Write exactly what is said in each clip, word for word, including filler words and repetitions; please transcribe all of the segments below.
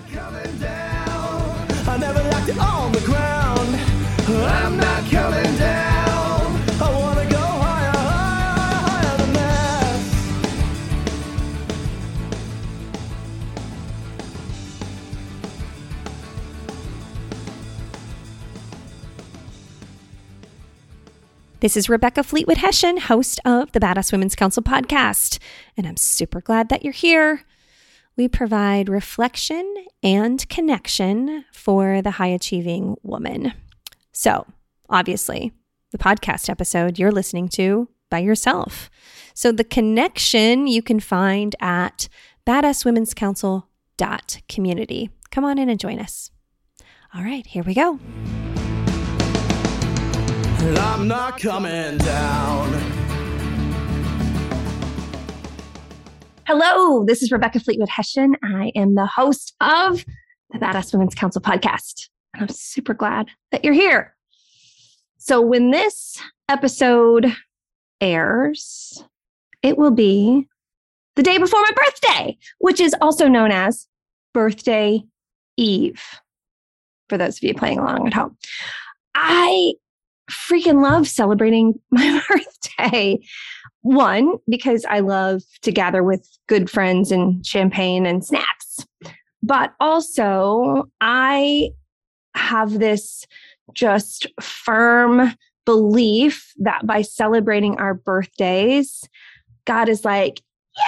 coming down. I never liked it on the ground. I'm not coming down. I want to go higher, higher, higher than that. This is Rebecca Fleetwood Hession, host of the Badass Women's Council podcast, and I'm super glad that you're here. We provide reflection and connection for the high-achieving woman. So, obviously, the podcast episode you're listening to by yourself. So the connection you can find at badass women's council dot community. Come on in and join us. All right, here we go. And I'm not coming down. Hello, this is Rebecca Fleetwood Hession. I am the host of the Badass Women's Council podcast, and I'm super glad that you're here. So when this episode airs, it will be the day before my birthday, which is also known as Birthday Eve, for those of you playing along at home. I freaking love celebrating my birthday. One, because I love to gather with good friends and champagne and snacks. But also, I have this just firm belief that by celebrating our birthdays, God is like,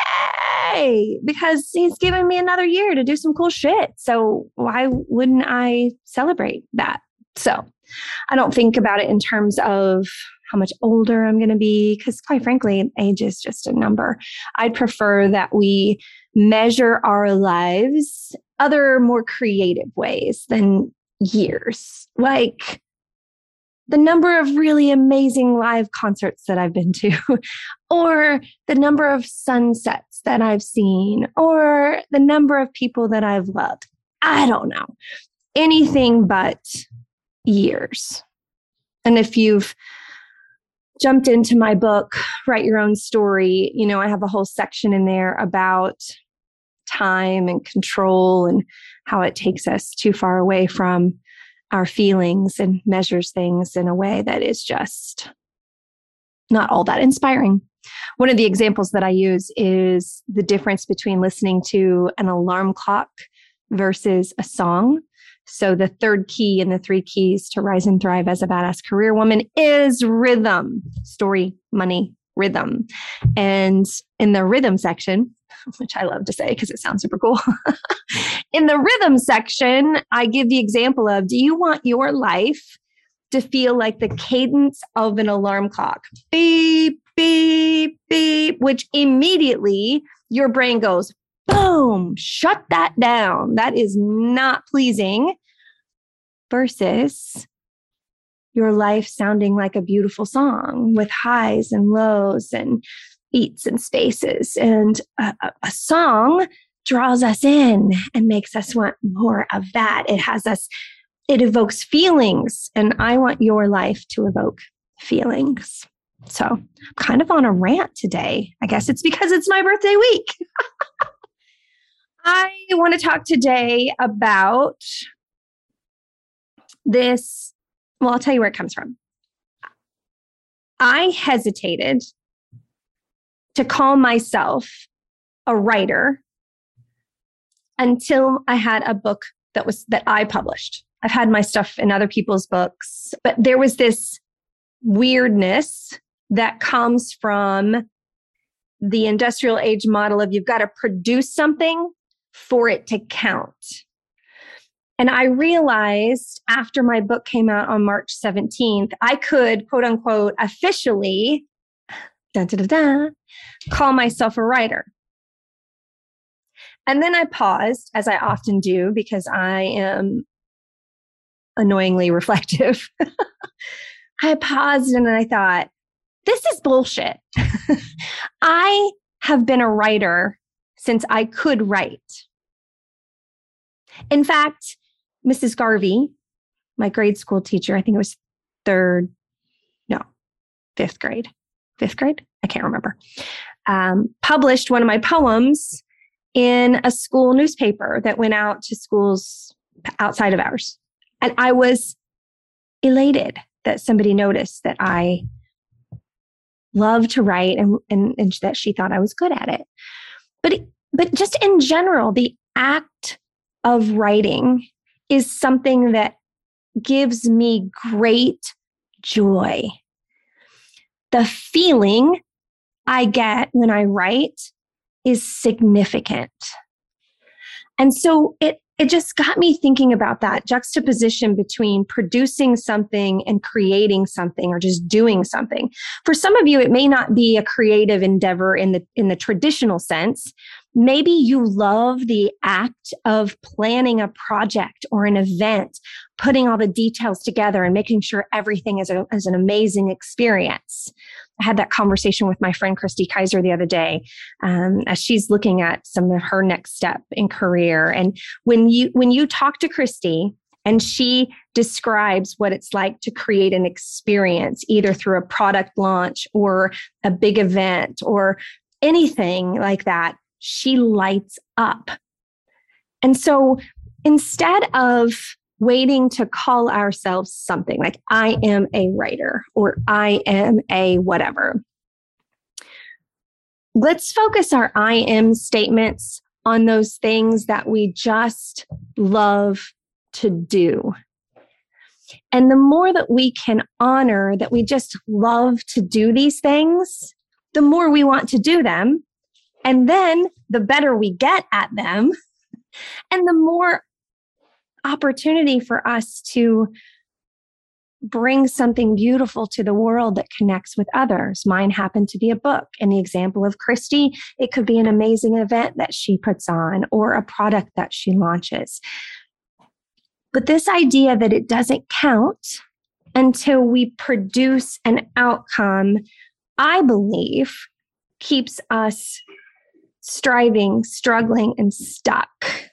yay, because he's given me another year to do some cool shit. So why wouldn't I celebrate that? So I don't think about it in terms of how much older I'm going to be, because quite frankly, age is just a number. I'd prefer that we measure our lives other more creative ways than years, like the number of really amazing live concerts that I've been to, or the number of sunsets that I've seen, or the number of people that I've loved. I don't know. Anything but years. And if you've jumped into my book, Write Your Own Story, you know, I have a whole section in there about time and control and how it takes us too far away from our feelings and measures things in a way that is just not all that inspiring. One of the examples that I use is the difference between listening to an alarm clock versus a song. So the third key in the three keys to rise and thrive as a badass career woman is rhythm, story, money, rhythm. And in the rhythm section, which I love to say because it sounds super cool, in the rhythm section, I give the example of, do you want your life to feel like the cadence of an alarm clock? Beep, beep, beep, which immediately your brain goes, boom, shut that down. That is not pleasing. Versus your life sounding like a beautiful song with highs and lows and beats and spaces. And a, a song draws us in and makes us want more of that. It has us, it evokes feelings. And I want your life to evoke feelings. So I'm kind of on a rant today. I guess it's because it's my birthday week. I want to talk today about this. Well, I'll tell you where it comes from. I hesitated to call myself a writer until I had a book that was that I published. I've had my stuff in other people's books, but there was this weirdness that comes from the industrial age model of you've got to produce something for it to count. And I realized after my book came out on March seventeenth, I could, quote unquote, officially da, da, da, da, call myself a writer. And then I paused, as I often do, because I am annoyingly reflective. I paused and I thought, this is bullshit. I have been a writer since I could write. In fact, Missus Garvey, my grade school teacher, I think it was third, no, fifth grade, fifth grade. I can't remember, um, published one of my poems in a school newspaper that went out to schools outside of ours. And I was elated that somebody noticed that I loved to write and, and, and that she thought I was good at it. But, but just in general, the act of writing is something that gives me great joy. The feeling I get when I write is significant. And so it it just got me thinking about that juxtaposition between producing something and creating something or just doing something. For some of you, it may not be a creative endeavor in the in the traditional sense. Maybe you love the act of planning a project or an event, putting all the details together and making sure everything is, a, is an amazing experience. I had that conversation with my friend Christy Kaiser the other day um, as she's looking at some of her next step in career. And when you when you talk to Christy and she describes what it's like to create an experience, either through a product launch or a big event or anything like that, she lights up. And so instead of waiting to call ourselves something like I am a writer or I am a whatever, let's focus our I am statements on those things that we just love to do. And the more that we can honor that we just love to do these things, the more we want to do them. And then the better we get at them, and the more opportunity for us to bring something beautiful to the world that connects with others. Mine happened to be a book. In the example of Christy, it could be an amazing event that she puts on or a product that she launches. But this idea that it doesn't count until we produce an outcome, I believe, keeps us striving, struggling, and stuck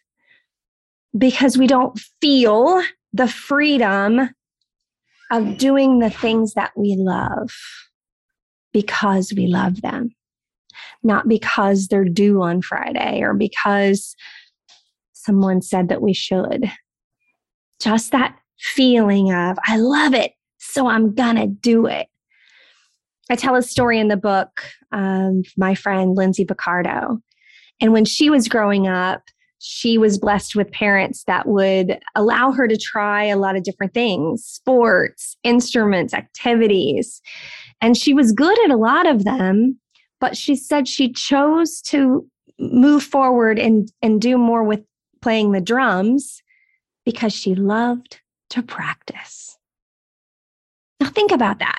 because we don't feel the freedom of doing the things that we love because we love them, not because they're due on Friday or because someone said that we should. Just that feeling of, I love it, so I'm gonna do it. I tell a story in the book of my friend, Lindsay Picardo. And when she was growing up, she was blessed with parents that would allow her to try a lot of different things, sports, instruments, activities. And she was good at a lot of them, but she said she chose to move forward and, and do more with playing the drums because she loved to practice. Now think about that.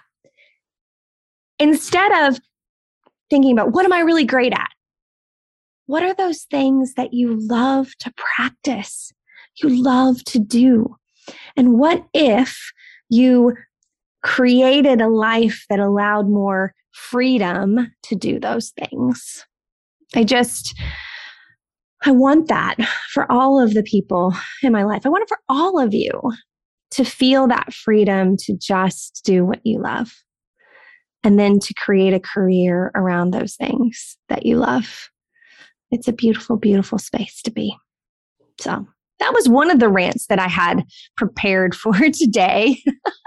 Instead of thinking about what am I really great at? What are those things that you love to practice, you love to do? And what if you created a life that allowed more freedom to do those things? I just, I want that for all of the people in my life. I want it for all of you to feel that freedom to just do what you love. And then to create a career around those things that you love. It's a beautiful, beautiful space to be. So that was one of the rants that I had prepared for today.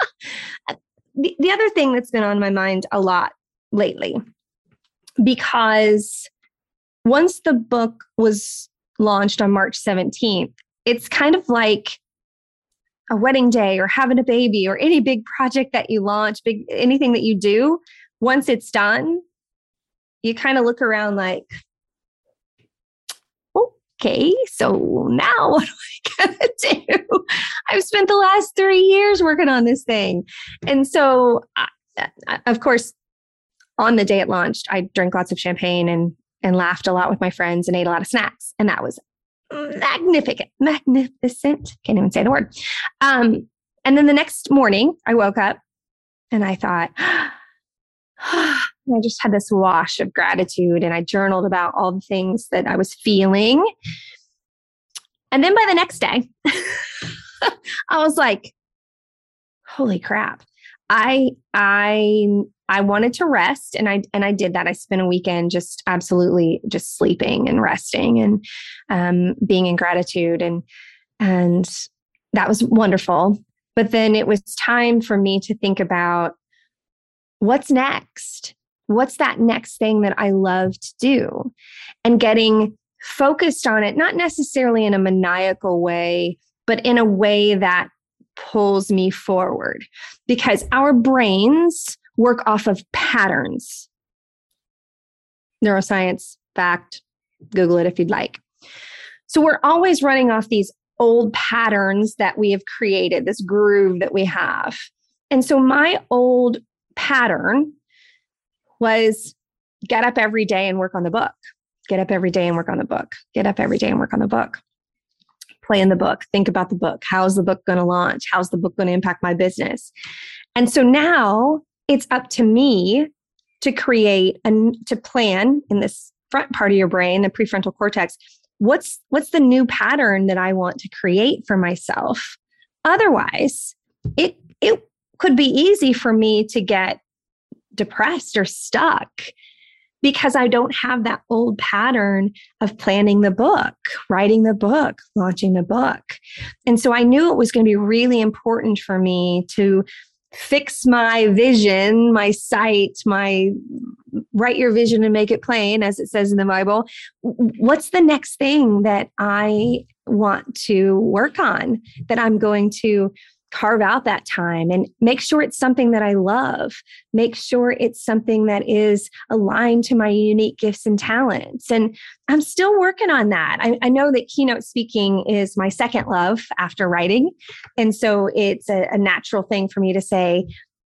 the, the other thing that's been on my mind a lot lately, because once the book was launched on March seventeenth, it's kind of like a wedding day or having a baby or any big project that you launch, big anything that you do. Once it's done, you kind of look around like, okay, so now what am I going to do? I've spent the last three years working on this thing. And so, uh, of course, on the day it launched, I drank lots of champagne and, and laughed a lot with my friends and ate a lot of snacks. And that was magnificent, magnificent. Can't even say the word. Um, and then the next morning I woke up and I thought, and I just had this wash of gratitude and I journaled about all the things that I was feeling. And then by the next day, I was like, holy crap. I I I wanted to rest, and I and I did that. I spent a weekend just absolutely just sleeping and resting and um, being in gratitude, and and that was wonderful. But then it was time for me to think about what's next. What's that next thing that I love to do? And getting focused on it, not necessarily in a maniacal way, but in a way that pulls me forward, because our brains work off of patterns. Neuroscience fact, Google it if you'd like. So we're always running off these old patterns that we have created, this groove that we have. And so my old pattern was get up every day and work on the book. Get up every day and work on the book. Get up every day and work on the book. Plan the book. Think about the book. How's the book going to launch? How's the book going to impact my business? And so now it's up to me to create and to plan in this front part of your brain, the prefrontal cortex. What's, what's the new pattern that I want to create for myself? Otherwise, it, it could be easy for me to get depressed or stuck because I don't have that old pattern of planning the book, writing the book, launching the book. And so I knew it was going to be really important for me to fix my vision, my sight, my write your vision and make it plain, as it says in the Bible. What's the next thing that I want to work on, that I'm going to carve out that time and make sure it's something that I love, make sure it's something that is aligned to my unique gifts and talents. And I'm still working on that. I, I know that keynote speaking is my second love after writing. And so it's a, a natural thing for me to say,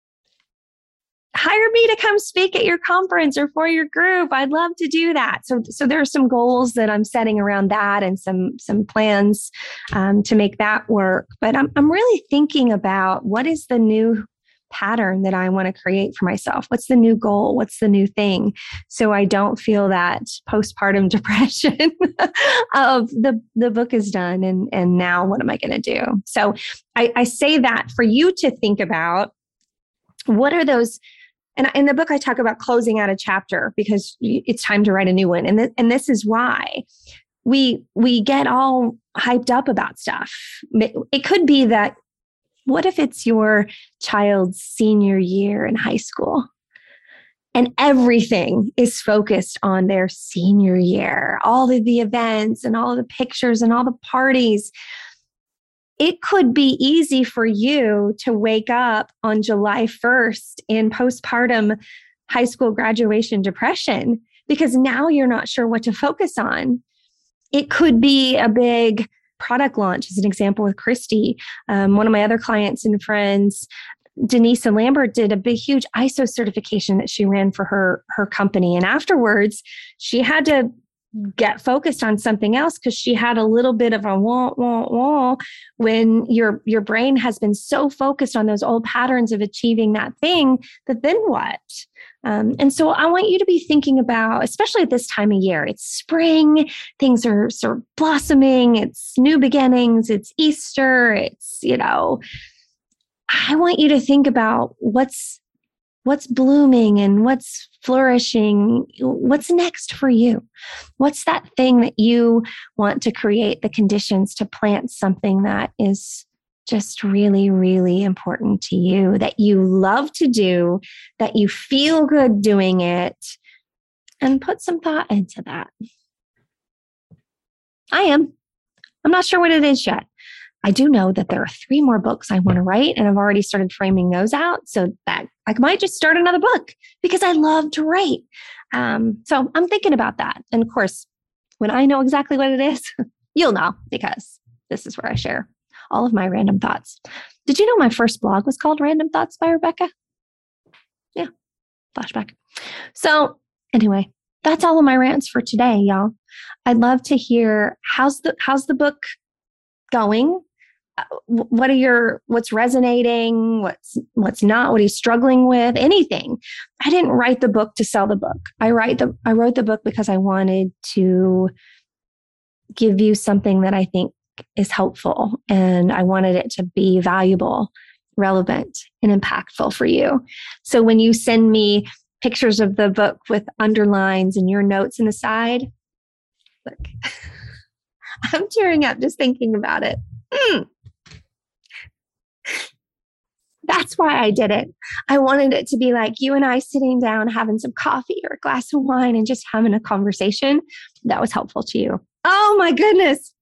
hire me to come speak at your conference or for your group. I'd love to do that. So, so there are some goals that I'm setting around that and some, some plans um, to make that work. But I'm, I'm really thinking about what is the new pattern that I want to create for myself? What's the new goal? What's the new thing? So I don't feel that postpartum depression of the, the book is done. And, and now what am I going to do? So I, I say that for you to think about what are those. And in the book, I talk about closing out a chapter because it's time to write a new one. And, th- and this is why we we get all hyped up about stuff. It could be that, what if it's your child's senior year in high school and everything is focused on their senior year, all of the events and all of the pictures and all the parties? It could be easy for you to wake up on July first in postpartum high school graduation depression because now you're not sure what to focus on. It could be a big product launch, as an example with Christy. Um, one of my other clients and friends, Denise Lambert, did a big, huge I S O certification that she ran for her, her company. And afterwards, she had to get focused on something else because she had a little bit of a wah, wah, wah when your, your brain has been so focused on those old patterns of achieving that thing, that then what? Um, and so I want you to be thinking about, especially at this time of year, it's spring, things are sort of blossoming, it's new beginnings, it's Easter, it's, you know, I want you to think about what's What's blooming and what's flourishing? What's next for you? What's that thing that you want to create the conditions to plant something that is just really, really important to you, that you love to do, that you feel good doing it, and put some thought into that. I am. I'm not sure what it is yet. I do know that there are three more books I want to write, and I've already started framing those out so that I might just start another book because I love to write. Um, so I'm thinking about that. And of course, when I know exactly what it is, you'll know because this is where I share all of my random thoughts. Did you know my first blog was called Random Thoughts by Rebecca? Yeah, flashback. So anyway, that's all of my rants for today, y'all. I'd love to hear how's the how's the book going? What are your, what's resonating? What's, what's not, what are you struggling with? Anything. I didn't write the book to sell the book. I write the, I wrote the book because I wanted to give you something that I think is helpful. And I wanted it to be valuable. relevant and impactful for you. So when you send me pictures of the book with underlines and your notes in the side, look, I'm tearing up just thinking about it. Mm. That's why I did it. I wanted it to be like you and I sitting down, having some coffee or a glass of wine and just having a conversation that was helpful to you. Oh my goodness.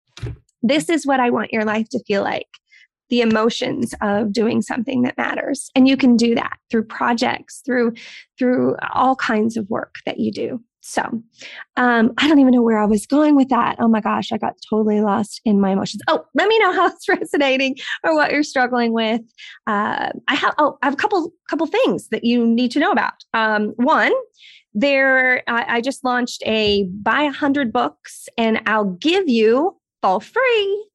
This is what I want your life to feel like. The emotions of doing something that matters. And you can do that through projects, through, through all kinds of work that you do. So um, I don't even know where I was going with that. Oh my gosh, I got totally lost in my emotions. Oh, let me know how it's resonating or what you're struggling with. Uh, I have oh, I have a couple couple things that you need to know about. Um, one, there I, I just launched a buy a hundred books, and I'll give you for free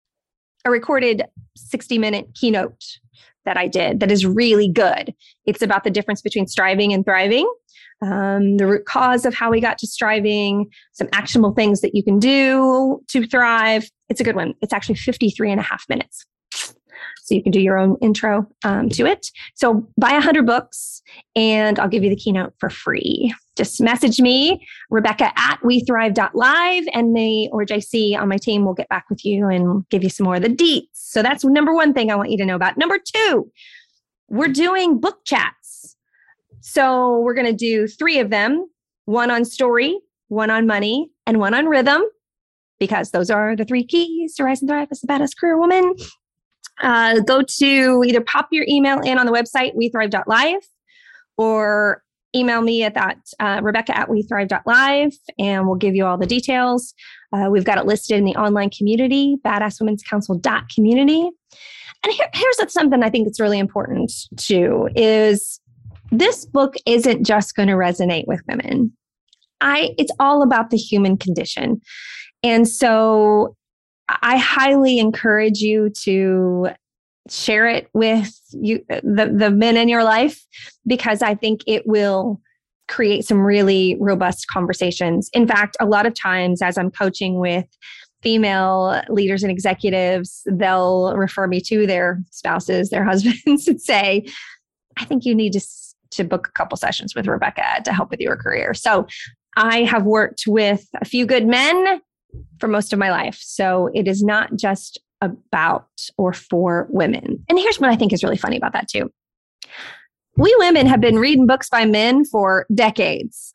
a recorded sixty minute keynote that I did that is really good. It's about the difference between striving and thriving. Um, the root cause of how we got to striving, some actionable things that you can do to thrive. It's a good one. It's actually fifty-three and a half minutes. So you can do your own intro um, to it. So buy a hundred books and I'll give you the keynote for free. Just message me, Rebecca at we thrive dot live, and me or J C on my team will get back with you and give you some more of the deets. So that's number one thing I want you to know about. Number two, we're doing book chats. So we're going to do three of them, one on story, one on money, and one on rhythm, because those are the three keys to rise and thrive as a badass career woman. Uh, go to either pop your email in on the website, we thrive dot live, or email me at that, uh, Rebecca at we thrive dot live, and we'll give you all the details. Uh, we've got it listed in the online community, badass women's council dot community. And here, here's something I think that's really important too, is this book isn't just going to resonate with women. I, it's all about the human condition. And so I highly encourage you to share it with you, the, the men in your life, because I think it will create some really robust conversations. In fact, a lot of times as I'm coaching with female leaders and executives, they'll refer me to their spouses, their husbands, and say, I think you need to, to book a couple sessions with Rebecca to help with your career. So I have worked with a few good men for most of my life. So it is not just about or for women. And here's what I think is really funny about that too. We women have been reading books by men for decades.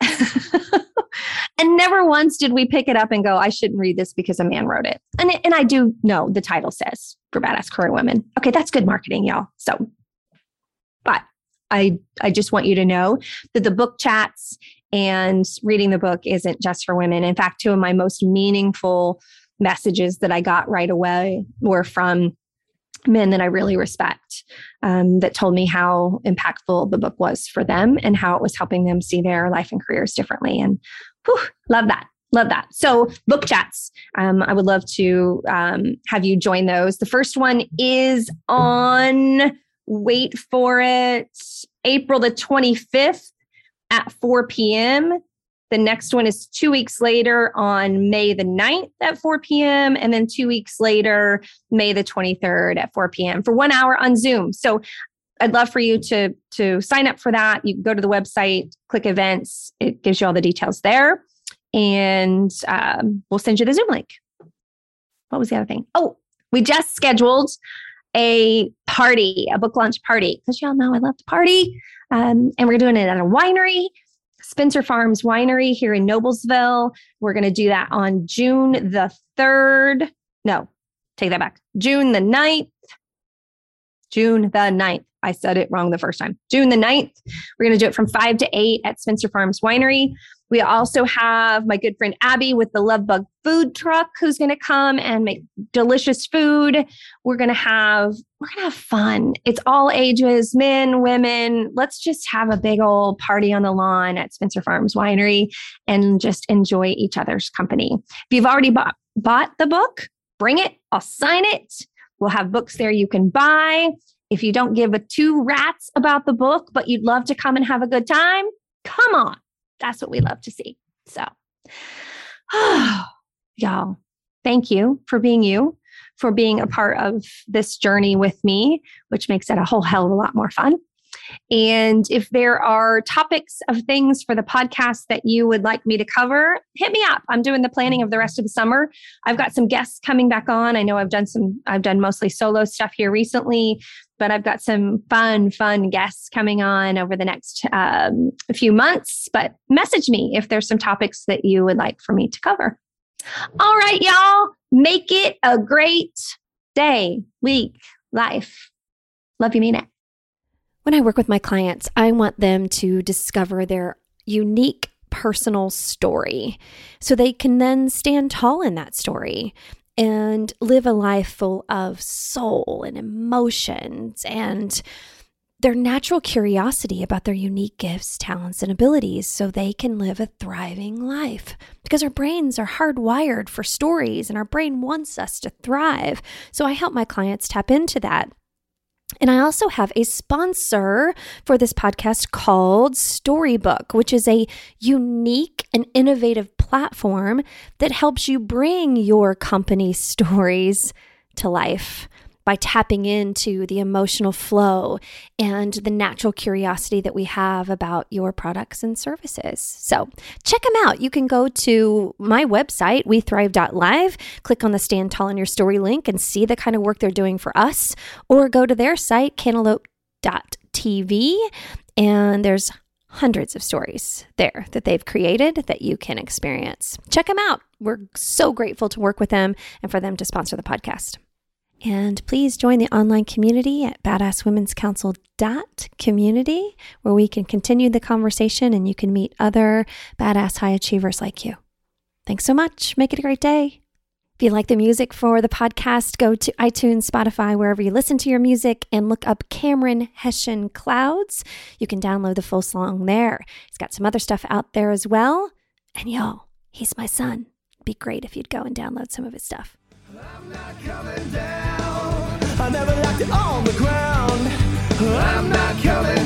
And never once did we pick it up and go, I shouldn't read this because a man wrote it. And, and I do know the title says for badass career women. Okay, that's good marketing, y'all. So, but I, I just want you to know that the book chats and reading the book isn't just for women. In fact, two of my most meaningful messages that I got right away were from men that I really respect, um, that told me how impactful the book was for them and how it was helping them see their life and careers differently. And whew, love that. Love that. So book chats, um, I would love to um, have you join those. The first one is on, wait for it, April the twenty-fifth at four p.m. The next one is two weeks later on May the ninth at four p.m. And then two weeks later, May the twenty-third at four p.m. for one hour on Zoom. So I'd love for you to, to sign up for that. You can go to the website, click events. It gives you all the details there. And um, we'll send you the Zoom link. What was the other thing? Oh, we just scheduled a party, a book launch party, because y'all know I love to party. Um, and we're doing it at a winery, Spencer Farms Winery here in Noblesville. We're going to do that on June the third. No, take that back. June the ninth. June the ninth. I said it wrong the first time. June the ninth. We're going to do it from five to eight at Spencer Farms Winery. We also have my good friend Abby with the Love Bug food truck who's going to come and make delicious food. We're going to have, we're going to have fun. It's all ages, men, women. Let's just have a big old party on the lawn at Spencer Farms Winery and just enjoy each other's company. If you've already bought, bought the book, bring it. I'll sign it. We'll have books there you can buy. If you don't give a two rats about the book, but you'd love to come and have a good time, come on. That's what we love to see. So, oh, y'all, thank you for being you, for being a part of this journey with me, which makes it a whole hell of a lot more fun. And if there are topics of things for the podcast that you would like me to cover, hit me up. I'm doing the planning of the rest of the summer. I've got some guests coming back on. I know I've done some, I've done mostly solo stuff here recently, but I've got some fun, fun guests coming on over the next um, few months. But message me if there's some topics that you would like for me to cover. All right, y'all, make it a great day, week, life. Love you, mean it. When I work with my clients, I want them to discover their unique personal story so they can then stand tall in that story and live a life full of soul and emotions and their natural curiosity about their unique gifts, talents, and abilities so they can live a thriving life. Because our brains are hardwired for stories and our brain wants us to thrive. So I help my clients tap into that. And I also have a sponsor for this podcast called Storybook, which is a unique and innovative platform that helps you bring your company stories to life by tapping into the emotional flow and the natural curiosity that we have about your products and services. So check them out. You can go to my website, we thrive dot live, click on the Stand Tall in Your Story link and see the kind of work they're doing for us, or go to their site, cantaloupe dot t v, and there's hundreds of stories there that they've created that you can experience. Check them out. We're so grateful to work with them and for them to sponsor the podcast. And please join the online community at badass women's council dot community, where we can continue the conversation and you can meet other badass high achievers like you. Thanks so much. Make it a great day. If you like the music for the podcast, go to iTunes, Spotify, wherever you listen to your music, and look up Cameron Hession Clouds. You can download the full song there. He's got some other stuff out there as well. And yo, he's my son. It'd be great if you'd go and download some of his stuff. I'm not coming down. I never left it on the ground. I'm not coming